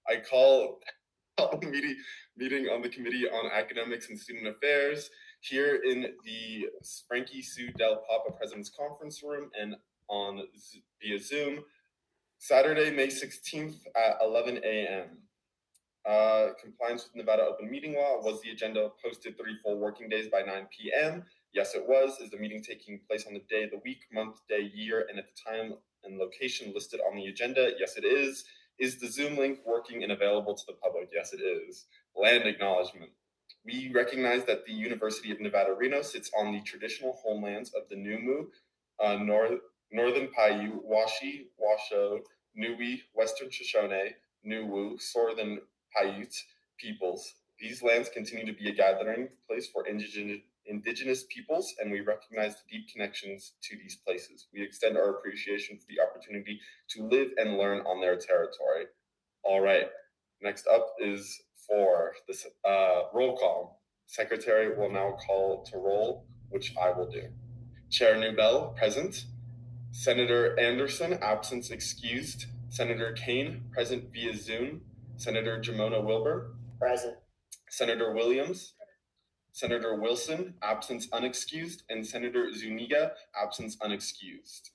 I call the meeting on the Committee on Academics and Student Affairs here in the Frankie Sue Del Papa President's Conference Room and via Zoom, Saturday, May 16th at 11 a.m. Compliance with Nevada Open Meeting Law. Was the agenda posted 3 full working days by 9 p.m.? Yes, it was. Is the meeting taking place on the day, the week, month, day, year, and at the time and location listed on the agenda? Yes, it is. Is the Zoom link working and available to the public? Yes, it is. Land acknowledgement. We recognize that the University of Nevada, Reno sits on the traditional homelands of the Numu, Northern Paiute, Washi, Washoe, Nui, Western Shoshone, Nuwu, Southern Paiute peoples. These lands continue to be a gathering place for indigenous peoples, and we recognize the deep connections to these places. We extend our appreciation for the opportunity to live and learn on their territory. All right, next up is for this roll call. Secretary will now call to roll, which I will do. Chair Newbell, present. Senator Anderson, absence excused. Senator Kane, present via Zoom. Senator Jamona Wilbur, present. Senator Williams, Senator Wilson, absence unexcused, and Senator Zuniga, absence unexcused.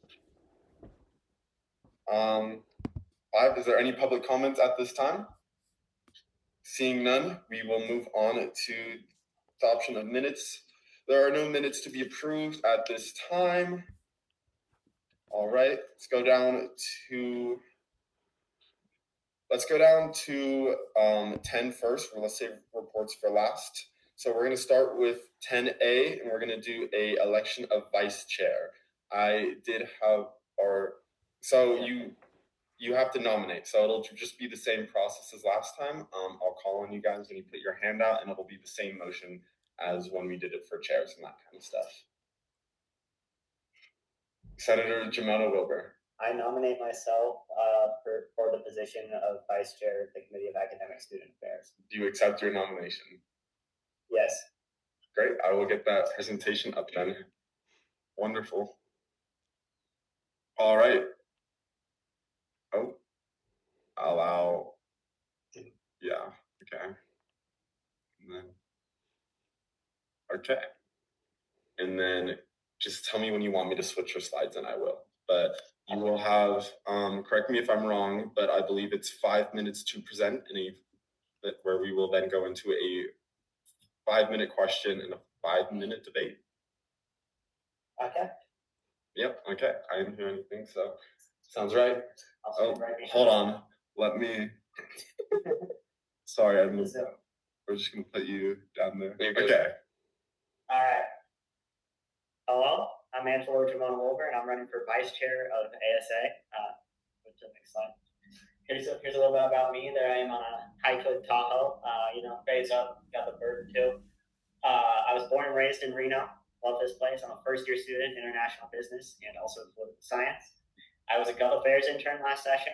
5, is there any public comments at this time? Seeing none, we will move on to adoption of minutes. There are no minutes to be approved at this time. All right, let's go down to 10 first. Let's save reports for last. So we're going to start with 10A, and we're going to do a election of vice chair. You have to nominate. So it'll just be the same process as last time. I'll call on you guys when you put your hand out, and it'll be the same motion as when we did it for chairs and that kind of stuff. Senator Jamona Wilbur. I nominate myself for the position of Vice Chair of the Committee of Academic Student Affairs. Do you accept your nomination? Yes. Great. I will get that presentation up then. Wonderful. All right. Oh, allow. Yeah. Okay. And then. Okay. And then just tell me when you want me to switch your slides and I will. But you will have, correct me if I'm wrong, but I believe it's 5 minutes to present where we will then go into a 5-minute question and a 5-minute debate. Okay. Yep. Okay. I didn't hear anything, so sounds right. Hold on. Let me. Sorry, we're just gonna put you down there. Okay. All right. Hello, I'm Angelo Jamona Wilbur, and I'm running for Vice Chair of ASA. Which is the next slide. Here's a little bit about me. There I am on a high-coat Tahoe. Phase up, got the bird too. I was born and raised in Reno. Love this place. I'm a first-year student, international business, and also political science. I was a Gov Affairs intern last session.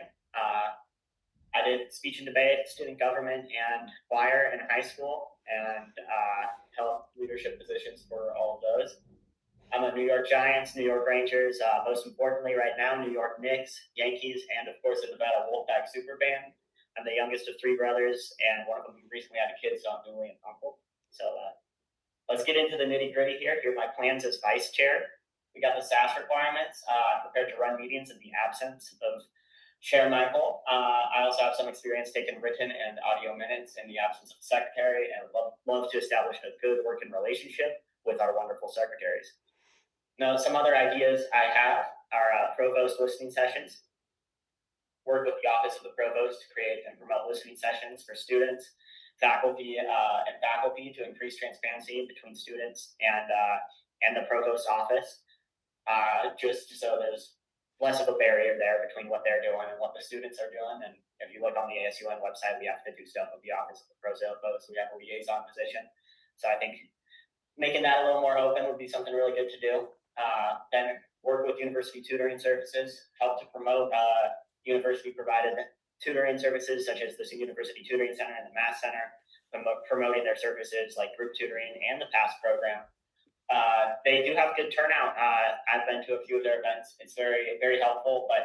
I did speech and debate, student government, and choir in high school, and held leadership positions for all of those. I'm a New York Giants, New York Rangers, most importantly right now, New York Knicks, Yankees, and of course the Nevada Wolfpack Super Band. I'm the youngest of 3 brothers, and one of them recently had a kid, so I'm newly an uncle. So let's get into the nitty gritty here. Here are my plans as vice chair. We got the SAS requirements. I'm prepared to run meetings in the absence of Chair Michael. I also have some experience taking written and audio minutes in the absence of the secretary, and would love to establish a good working relationship with our wonderful secretaries. Now, some other ideas I have are provost listening sessions. Work with the Office of the Provost to create and promote listening sessions for students, faculty, to increase transparency between students and the Provost office, just so there's less of a barrier there between what they're doing and what the students are doing. And if you look on the ASUN website, we have to do stuff with the Office of the Provost. We have a liaison position. So I think making that a little more open would be something really good to do. Then work with university tutoring services, help to promote university-provided tutoring services such as the University Tutoring Center and the Math Center, promoting their services like group tutoring and the PASS program. They do have good turnout. I've been to a few of their events. It's very, very helpful, but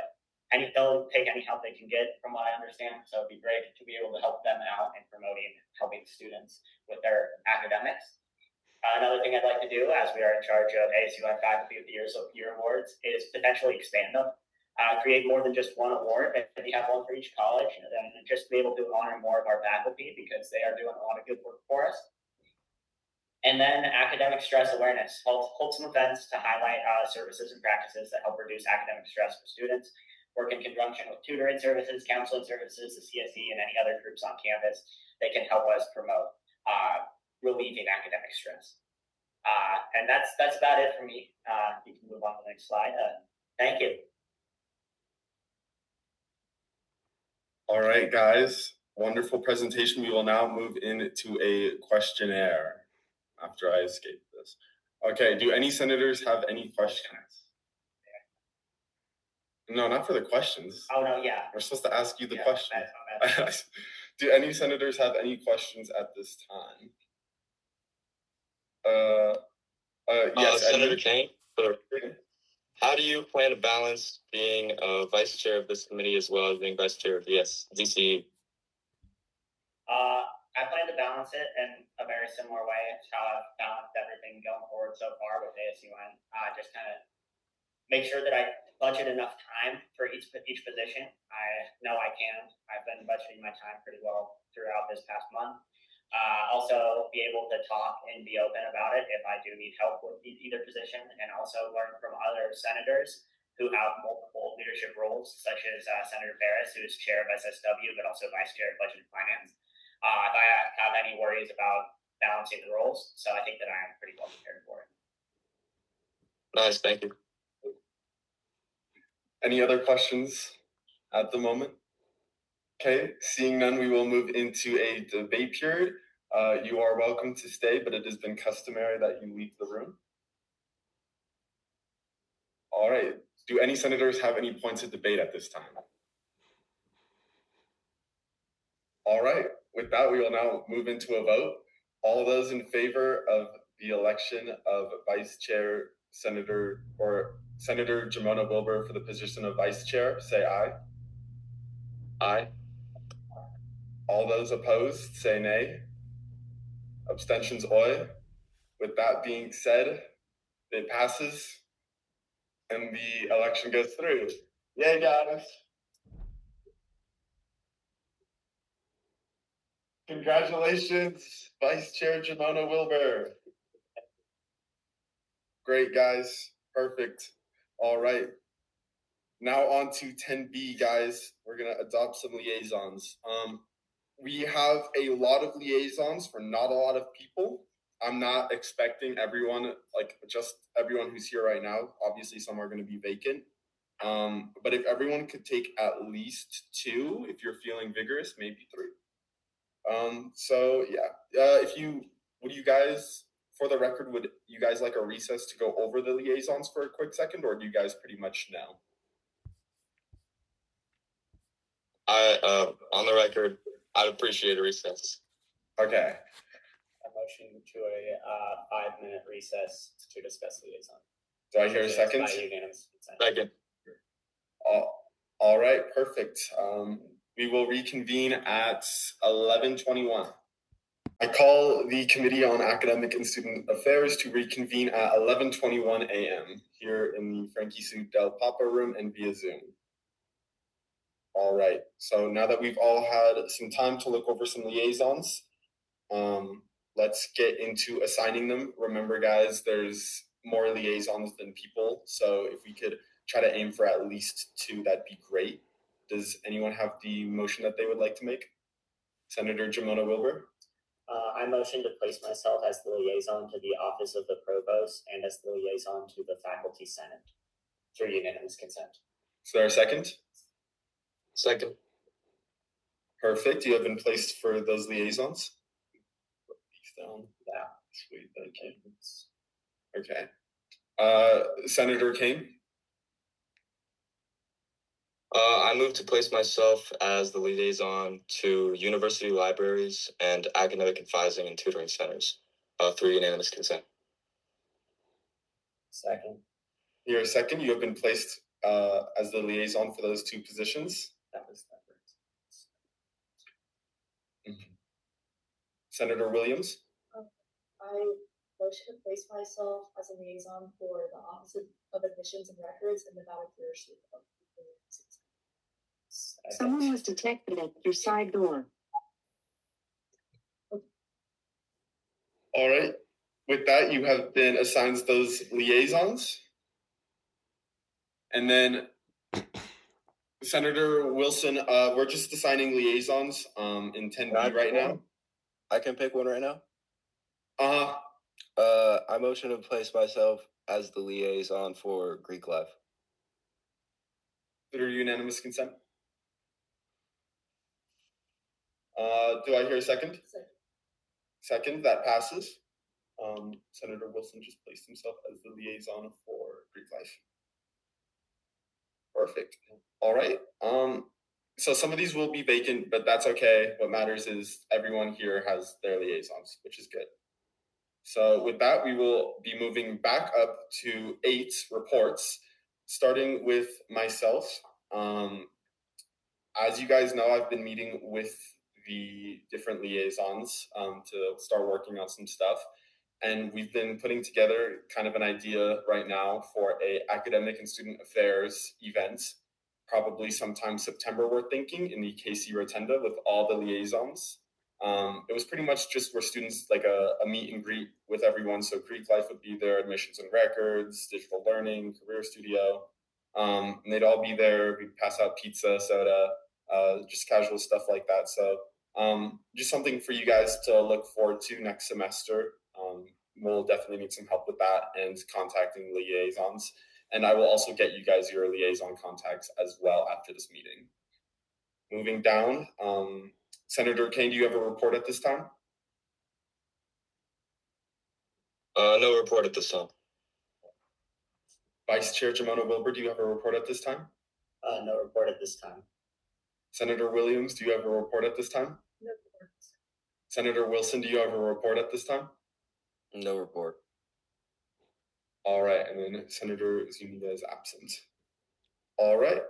they'll take any help they can get, from what I understand. So it'd be great to be able to help them out in promoting, helping students with their academics. Another thing I'd like to do, as we are in charge of ASUN Faculty of the Year awards, is potentially expand them. Create more than just one award. If you have one for each college, and then just be able to honor more of our faculty because they are doing a lot of good work for us. And then academic stress awareness. Hold some events to highlight services and practices that help reduce academic stress for students. Work in conjunction with tutoring services, counseling services, the CSE, and any other groups on campus that can help us promote relieving academic stress. And that's about it for me. You can move on to the next slide. Thank you. All right, guys. Wonderful presentation. We will now move into a questionnaire after I escape this. Okay, do any senators have any questions? No, not for the questions. Oh, no, yeah. We're supposed to ask you the Yeah, question. that's Do any senators have any questions at this time? Yes, Senator Kane, how do you plan to balance being vice chair of this committee as well as being vice chair of the DCE? I plan to balance it in a very similar way to how I've balanced everything going forward so far with ASUN. Just kind of make sure that I budget enough time for each position. I know I can. I've been budgeting my time pretty well throughout this past month. Also be able to talk and be open about it if I do need help with either position, and also learn from other senators who have multiple leadership roles, such as Senator Ferris, who is chair of SSW, but also vice chair of Budget and Finance. If I have any worries about balancing the roles, so I think that I am pretty well prepared for it. Nice, thank you. Any other questions at the moment? Okay, seeing none, we will move into a debate period. You are welcome to stay, but it has been customary that you leave the room. All right, do any senators have any points of debate at this time? All right, with that, we will now move into a vote. All those in favor of the election of Vice Chair Senator Jimona Wilbur for the position of Vice Chair, say aye. Aye. All those opposed, say nay. Abstentions, oi. With that being said, it passes and the election goes through. Yay, guys. Congratulations, Vice Chair Jimona Wilbur. Great, guys. Perfect. All right. Now on to 10B, guys. We're going to adopt some liaisons. We have a lot of liaisons for not a lot of people. I'm not expecting everyone, just everyone who's here right now. Obviously, some are going to be vacant. But if everyone could take at least 2, if you're feeling vigorous, maybe 3. So yeah, would you guys, for the record, would you guys like a recess to go over the liaisons for a quick second, or do you guys pretty much know? On the record, I'd appreciate a recess. Okay. A motion to a 5-minute recess to discuss liaison. Do I hear a second? By unanimous consent. Second. All right, perfect. We will reconvene at 11:21. I call the Committee on Academic and Student Affairs to reconvene at 11:21 a.m. here in the Frankie Sue Del Papa room and via Zoom. All right, so now that we've all had some time to look over some liaisons, let's get into assigning them. Remember, guys, there's more liaisons than people, so if we could try to aim for at least 2, that'd be great. Does anyone have the motion that they would like to make? Senator Jimona Wilbur? I motion to place myself as the liaison to the Office of the Provost and as the liaison to the Faculty Senate through unanimous consent. Is there a second? Second. Perfect. You have been placed for those liaisons. Yeah. Sweet. Okay. Senator Kane? I move to place myself as the liaison to university libraries and academic advising and tutoring centers through unanimous consent. Second. You're a second. You have been placed as the liaison for those two positions? That was that. Senator Williams? I motion to place myself as a liaison for the Office of Admissions and Records and the Valley Career Suite. Someone was detected at your side door. All right. With that, you have been assigned those liaisons. And then Senator Wilson, we're just assigning liaisons in 10B right now. I can pick one right now. Uh-huh. I motion to place myself as the liaison for Greek life. Through unanimous consent. Do I hear a second? Second, that passes. Senator Wilson just placed himself as the liaison for Greek life. Perfect. All right. So some of these will be vacant, but that's okay. What matters is everyone here has their liaisons, which is good. So with that, we will be moving back up to 8 reports, starting with myself. As you guys know, I've been meeting with the different liaisons to start working on some stuff. And we've been putting together kind of an idea right now for a academic and student affairs event, probably sometime September, we're thinking, in the KC Rotunda with all the liaisons. It was pretty much just where students, like a meet and greet with everyone. So Greek life would be there, admissions and records, digital learning, career studio. And they'd all be there. We'd pass out pizza, soda, just casual stuff like that. So just something for you guys to look forward to next semester. We'll definitely need some help with that and contacting liaisons. And I will also get you guys your liaison contacts as well after this meeting. Moving down, Senator Kane, do you have a report at this time? No report at this time. Vice Chair Jimona Wilbur, do you have a report at this time? No report at this time. Senator Williams, do you have a report at this time? No report. Senator Wilson, do you have a report at this time? No report. All right, and then Senator Zuniga is absent. All right.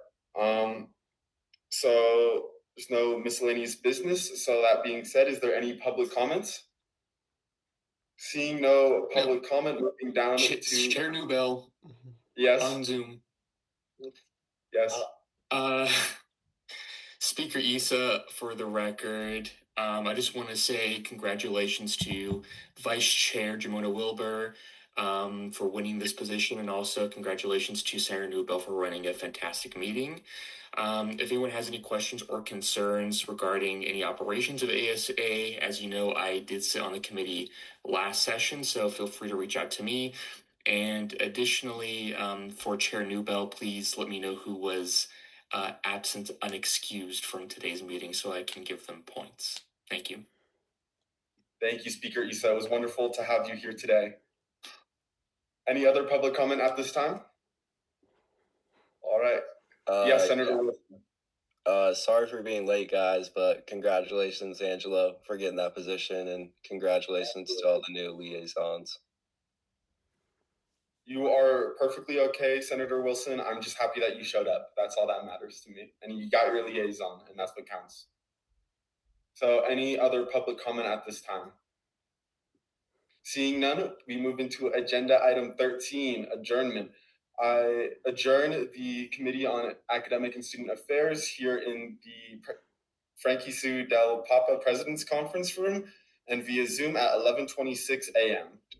So there's no miscellaneous business. So that being said, is there any public comments? Seeing no public comment, moving down to Chair Newbell. Yes. On Zoom. Yes. Speaker Issa, for the record, I just want to say congratulations to Vice Chair Jimona Wilbur for winning this position, and also congratulations to Senator Newbell for running a fantastic meeting. If anyone has any questions or concerns regarding any operations of ASA, as you know, I did sit on the committee last session, so feel free to reach out to me. And additionally, for Chair Newbell, please let me know who was absent unexcused from today's meeting so I can give them points. Thank you. Thank you, Speaker Issa. It was wonderful to have you here today. Any other public comment at this time? All right. Yes, Senator Wilson. Sorry for being late, guys, but congratulations, Angelo, for getting that position, and congratulations to all the new liaisons. You are perfectly okay, Senator Wilson. I'm just happy that you showed up. That's all that matters to me. And you got your liaison, and that's what counts. So any other public comment at this time? Seeing none, we move into agenda item 13, adjournment. I adjourn the Committee on Academic and Student Affairs here in the Frankie Sue Del Papa President's Conference Room and via Zoom at 11:26 a.m.